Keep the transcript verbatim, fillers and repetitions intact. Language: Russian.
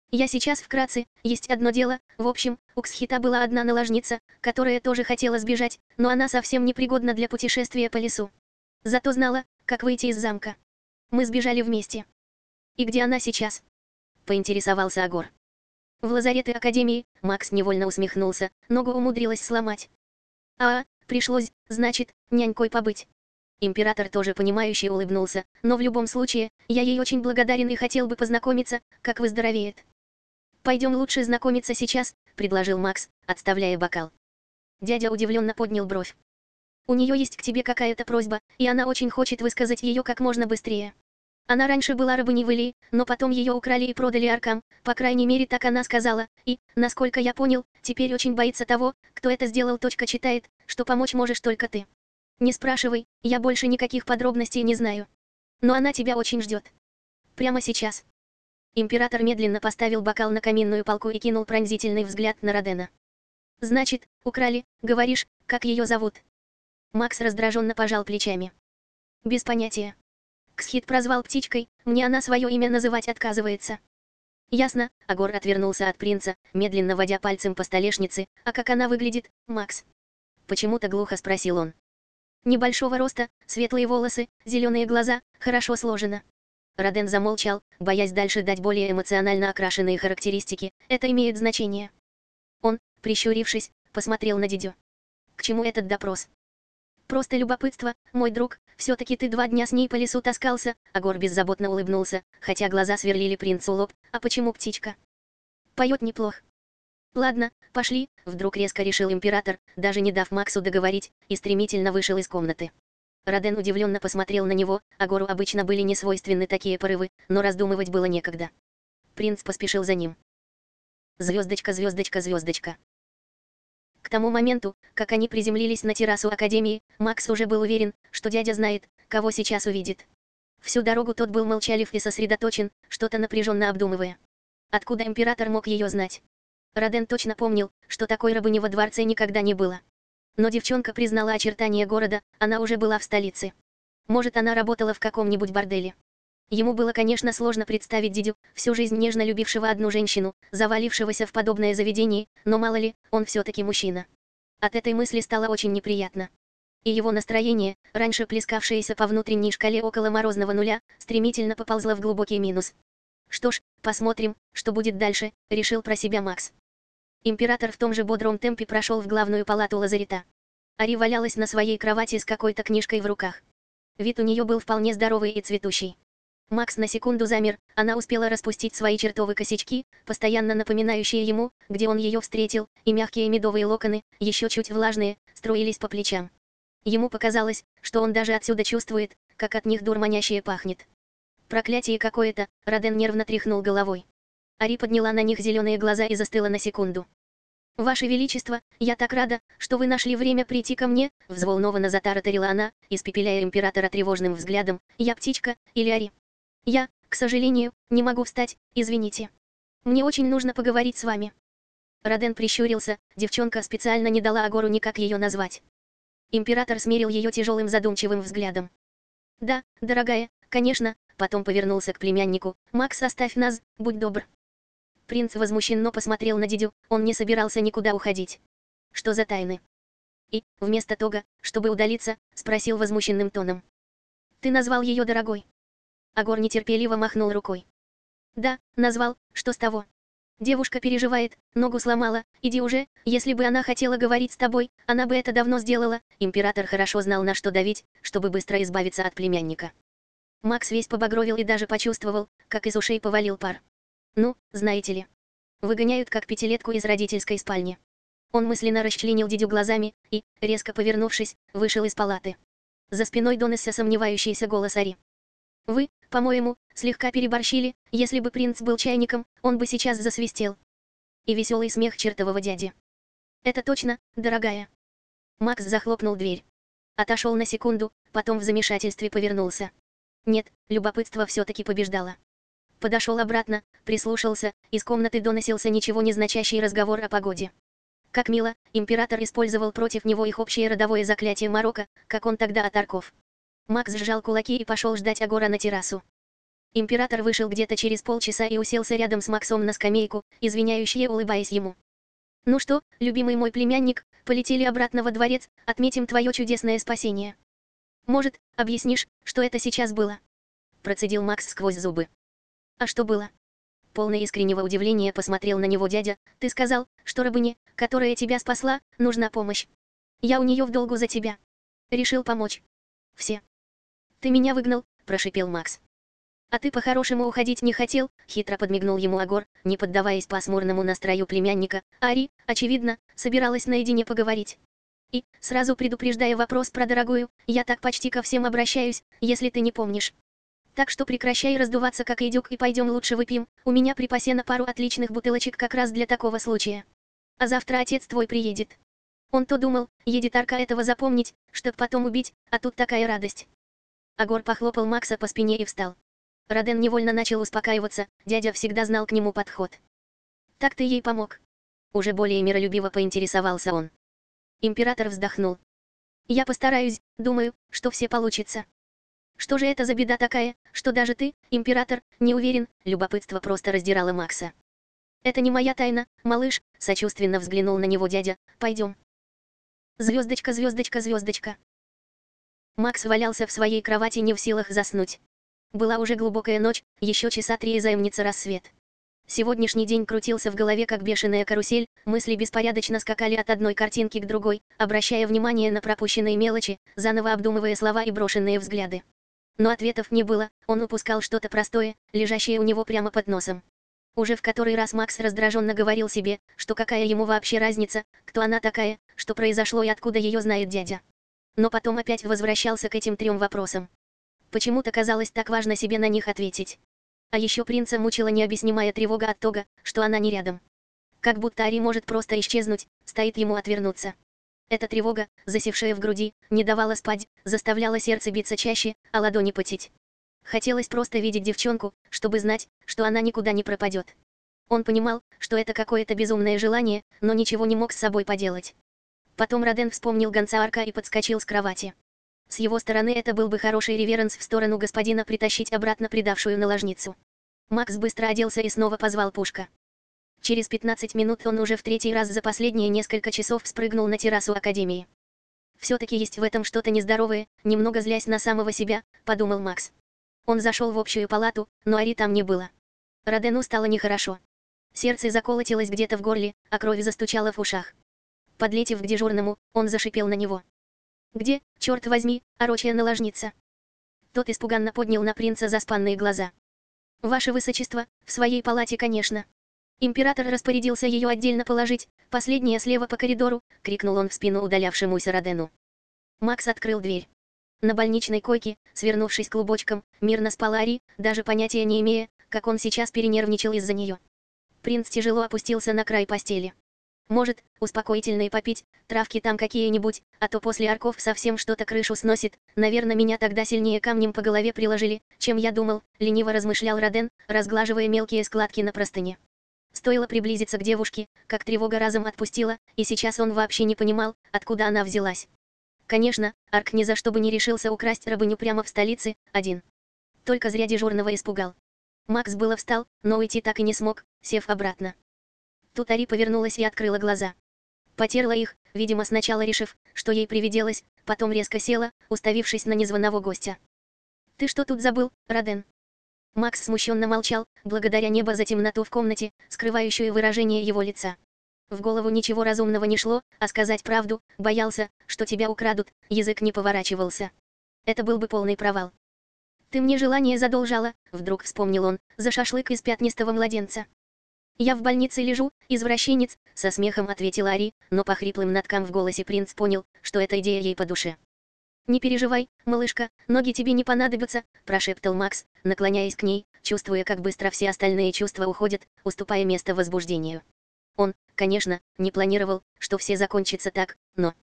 Я сейчас вкратце, есть одно дело, в общем, у Ксхита была одна наложница, которая тоже хотела сбежать, но она совсем непригодна для путешествия по лесу. Зато знала, как выйти из замка. Мы сбежали вместе. И где она сейчас? Поинтересовался Агор. В лазарете Академии. Макс невольно усмехнулся, ногу умудрилась сломать. А, пришлось, значит, нянькой побыть. Император тоже понимающе улыбнулся, но в любом случае, я ей очень благодарен и хотел бы познакомиться, как выздоровеет. «Пойдем лучше знакомиться сейчас», — предложил Макс, отставляя бокал. Дядя удивленно поднял бровь. «У нее есть к тебе какая-то просьба, и она очень хочет высказать ее как можно быстрее. Она раньше была рабыней в Илии, но потом ее украли и продали аркам, по крайней мере так она сказала, и, насколько я понял, теперь очень боится того, кто это сделал. Точка читает, что помочь можешь только ты. Не спрашивай, я больше никаких подробностей не знаю. Но она тебя очень ждет. Прямо сейчас». Император медленно поставил бокал на каминную полку и кинул пронзительный взгляд на Родена. «Значит, украли, говоришь, как ее зовут?» Макс раздраженно пожал плечами. «Без понятия. Ксхит прозвал птичкой, мне она свое имя называть отказывается». «Ясно», — Агор отвернулся от принца, медленно водя пальцем по столешнице. «А как она выглядит, Макс?» Почему-то глухо спросил он. «Небольшого роста, светлые волосы, зеленые глаза, хорошо сложено». Роден замолчал, боясь дальше дать более эмоционально окрашенные характеристики. «Это имеет значение». Он, прищурившись, посмотрел на дядю. «К чему этот допрос?» «Просто любопытство, мой друг, все-таки ты два дня с ней по лесу таскался», — Агор беззаботно улыбнулся, хотя глаза сверлили принцу лоб. «А почему птичка?» «Поет неплохо». «Ладно, пошли», — вдруг резко решил император, даже не дав Максу договорить, и стремительно вышел из комнаты. Роден удивленно посмотрел на него, Агору обычно были не свойственны такие порывы, но раздумывать было некогда. Принц поспешил за ним. Звездочка, звездочка, звездочка. К тому моменту, как они приземлились на террасу Академии, Макс уже был уверен, что дядя знает, кого сейчас увидит. Всю дорогу тот был молчалив и сосредоточен, что-то напряженно обдумывая. Откуда император мог ее знать? Роден точно помнил, что такой рабыни во дворце никогда не было. Но девчонка признала очертания города, она уже была в столице. Может, она работала в каком-нибудь борделе. Ему было, конечно, сложно представить дядю, всю жизнь нежно любившего одну женщину, завалившегося в подобное заведение, но мало ли, он все-таки мужчина. От этой мысли стало очень неприятно. И его настроение, раньше плескавшееся по внутренней шкале около морозного нуля, стремительно поползло в глубокий минус. «Что ж, посмотрим, что будет дальше», — решил про себя Макс. Император в том же бодром темпе прошел в главную палату лазарета. Ари валялась на своей кровати с какой-то книжкой в руках. Вид у нее был вполне здоровый и цветущий. Макс на секунду замер, она успела распустить свои чертовы косички, постоянно напоминающие ему, где он ее встретил, и мягкие медовые локоны, еще чуть влажные, струились по плечам. Ему показалось, что он даже отсюда чувствует, как от них дурманящее пахнет. Проклятие какое-то, Роден нервно тряхнул головой. Ари подняла на них зеленые глаза и застыла на секунду. «Ваше Величество, я так рада, что вы нашли время прийти ко мне», — взволнованно затараторила она, испепеляя императора тревожным взглядом. «Я птичка, или Ари? Я, к сожалению, не могу встать, извините. Мне очень нужно поговорить с вами». Роден прищурился, девчонка специально не дала Агору никак ее назвать. Император смерил ее тяжелым задумчивым взглядом. «Да, дорогая, конечно», — потом повернулся к племяннику. «Макс, оставь нас, будь добр». Принц возмущенно посмотрел на дядю, он не собирался никуда уходить. «Что за тайны?» И, вместо того, чтобы удалиться, спросил возмущенным тоном. «Ты назвал ее дорогой?» Агор нетерпеливо махнул рукой. «Да, назвал, что с того? Девушка переживает, ногу сломала, иди уже, если бы она хотела говорить с тобой, она бы это давно сделала». Император хорошо знал, на что давить, чтобы быстро избавиться от племянника. Макс весь побагровел и даже почувствовал, как из ушей повалил пар. «Ну, знаете ли, выгоняют как пятилетку из родительской спальни». Он мысленно расчленил дядю глазами и, резко повернувшись, вышел из палаты. За спиной донесся сомневающийся голос Ари. «Вы, по-моему, слегка переборщили, если бы принц был чайником, он бы сейчас засвистел». И веселый смех чертового дяди. «Это точно, дорогая». Макс захлопнул дверь. Отошел на секунду, потом в замешательстве повернулся. Нет, любопытство все-таки побеждало. Подошел обратно, прислушался, из комнаты доносился ничего не значащий разговор о погоде. Как мило, император использовал против него их общее родовое заклятие Марокко, как он тогда от Арков. Макс сжал кулаки и пошел ждать Агора на террасу. Император вышел где-то через полчаса и уселся рядом с Максом на скамейку, извиняюще улыбаясь ему. «Ну что, любимый мой племянник, полетели обратно во дворец, отметим твое чудесное спасение. Может, объяснишь, что это сейчас было?» Процедил Макс сквозь зубы. «А что было?» Полный искреннего удивления посмотрел на него дядя. «Ты сказал, что рабыне, которая тебя спасла, нужна помощь. Я у нее в долгу за тебя. Решил помочь. Все. Ты меня выгнал», прошипел Макс. «А ты по-хорошему уходить не хотел?» — хитро подмигнул ему Агор, не поддаваясь пасмурному настрою племянника. Ари, очевидно, собиралась наедине поговорить. «И, сразу предупреждая вопрос про дорогую, я так почти ко всем обращаюсь, если ты не помнишь. Так что прекращай раздуваться как идюк и пойдем лучше выпьем, у меня припасено пару отличных бутылочек как раз для такого случая. А завтра отец твой приедет. Он то думал, едет Арка этого запомнить, чтоб потом убить, а тут такая радость». Агор похлопал Макса по спине и встал. Роден невольно начал успокаиваться, дядя всегда знал к нему подход. «Так ты ей помог?» Уже более миролюбиво поинтересовался он. Император вздохнул. «Я постараюсь, думаю, что все получится. Что же это за беда такая, что даже ты, император, не уверен?» Любопытство просто раздирало Макса. «Это не моя тайна, малыш», сочувственно взглянул на него дядя. «Пойдем». Звездочка, звездочка, звездочка. Макс валялся в своей кровати не в силах заснуть. Была уже глубокая ночь, еще часа три и займется рассвет. Сегодняшний день крутился в голове как бешеная карусель, мысли беспорядочно скакали от одной картинки к другой, обращая внимание на пропущенные мелочи, заново обдумывая слова и брошенные взгляды. Но ответов не было, он упускал что-то простое, лежащее у него прямо под носом. Уже в который раз Макс раздраженно говорил себе, что какая ему вообще разница, кто она такая, что произошло и откуда ее знает дядя. Но потом опять возвращался к этим трем вопросам. Почему-то казалось так важно себе на них ответить. А еще принца мучила необъяснимая тревога от того, что она не рядом. Как будто Ари может просто исчезнуть, стоит ему отвернуться. Эта тревога, засевшая в груди, не давала спать, заставляла сердце биться чаще, а ладони потеть. Хотелось просто видеть девчонку, чтобы знать, что она никуда не пропадет. Он понимал, что это какое-то безумное желание, но ничего не мог с собой поделать. Потом Роден вспомнил гонца Арка и подскочил с кровати. С его стороны это был бы хороший реверанс в сторону господина притащить обратно предавшую наложницу. Макс быстро оделся и снова позвал Пушка. Через пятнадцать минут он уже в третий раз за последние несколько часов спрыгнул на террасу Академии. «Все-таки есть в этом что-то нездоровое», немного злясь на самого себя, подумал Макс. Он зашел в общую палату, но Ари там не было. Родену стало нехорошо. Сердце заколотилось где-то в горле, а кровь застучала в ушах. Подлетев к дежурному, он зашипел на него. «Где, черт возьми, орочья наложница?» Тот испуганно поднял на принца заспанные глаза. «Ваше высочество, в своей палате, конечно. Император распорядился ее отдельно положить, последняя слева по коридору», — крикнул он в спину удалявшемуся Родену. Макс открыл дверь. На больничной койке, свернувшись клубочком, мирно спала Ари, даже понятия не имея, как он сейчас перенервничал из-за нее. Принц тяжело опустился на край постели. «Может, успокоительные попить, травки там какие-нибудь, а то после Арков совсем что-то крышу сносит, наверное, меня тогда сильнее камнем по голове приложили, чем я думал», — лениво размышлял Роден, разглаживая мелкие складки на простыне. Стоило приблизиться к девушке, как тревога разом отпустила, и сейчас он вообще не понимал, откуда она взялась. Конечно, Арк ни за что бы не решился украсть рабыню прямо в столице, один. Только зря дежурного испугал. Макс было встал, но уйти так и не смог, сев обратно. Тут Ари повернулась и открыла глаза. Потерла их, видимо сначала решив, что ей привиделось, потом резко села, уставившись на незваного гостя. «Ты что тут забыл, Роден?» Макс смущенно молчал, благодаря небо за темноту в комнате, скрывающую выражение его лица. В голову ничего разумного не шло, а сказать правду, боялся, что тебя украдут, язык не поворачивался. Это был бы полный провал. «Ты мне желание задолжала», — вдруг вспомнил он, — «за шашлык из пятнистого младенца». «Я в больнице лежу, извращенец», — со смехом ответила Ари, но по хриплым ноткам в голосе принц понял, что эта идея ей по душе. «Не переживай, малышка, ноги тебе не понадобятся», — прошептал Макс, наклоняясь к ней, чувствуя, как быстро все остальные чувства уходят, уступая место возбуждению. Он, конечно, не планировал, что все закончится так, но...